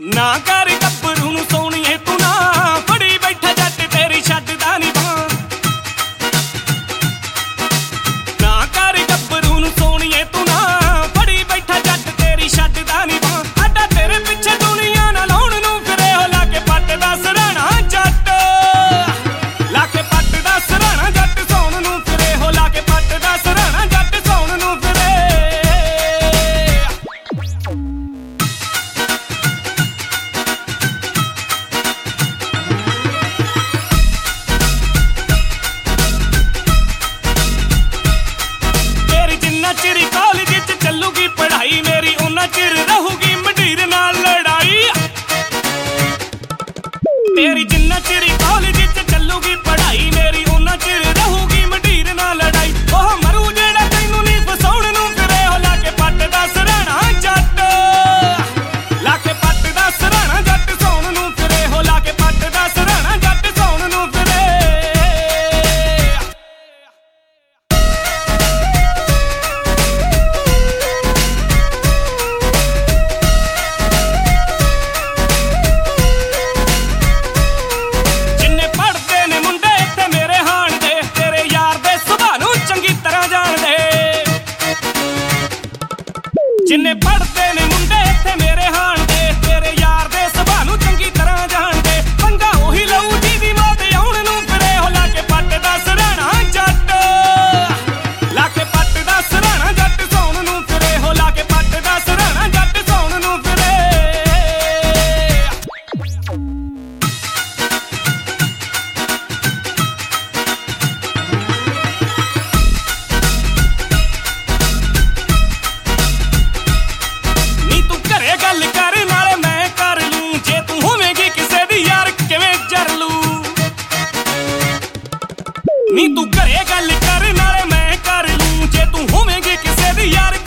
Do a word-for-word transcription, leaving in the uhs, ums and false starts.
ना कर गब्बरू नूं सोहणीए तू ना फड़ी बैठा जट तेरी छड्डदा नी बां। ना कर गब्बरू नूं सोहणीए तू ना फड़ी बैठा जट तेरी छड्डदा नी बां। अड्डा तेरे पिछे दुनिया ना लाउण नूं फिरे हो लाके पट्ट दा सराणा जट, लाके पट्ट दा सराणा जट सौण नूं फिरे हो लाके पट्ट दा सराणा जट सौण नूं फिरे। चिरी कॉलेज च चलूगी पढ़ाई मेरी उन्ना चिर रहूगी मंडीर नाल लड़ाई। तेरी जिन्ना चिरी कॉलेज च चलूगी पढ़ाई मेरी उन्ना चिर रहूगी मंडीर नाल लड़ाई। ओह मरू जेड़ा तैनू नी फसाउण नूं फिरे हो लाके पट्ट दा सराणा जट, लाके पट्ट दा सराणा जट सौण नूं फिरे हो लाके पट्ट दा सराणा जट सौण नूं फिरे। जिन्ने पढ़ते ने मुंडे इत्थे मेरे हाण दे तेरे यार दे सुभाऽ नूं चंगी तरह जाणदे। पंगा ओही लऊ जिहदी मौत आउण नूं फिरे हो लाके पट्ट दा सराणा जट, लाके पट्ट दा सराणा जट सौण नूं फिरे हो लाके पट्ट दा सराणा जट सौण नूं फिरे। गल कर नाले मैं कर लूं जे तू होवेगी किसे दी यार किवें जर लूं। नी तू घरे गल कर नाले मैं कर लूं जे तू होवेगी किसे दी यार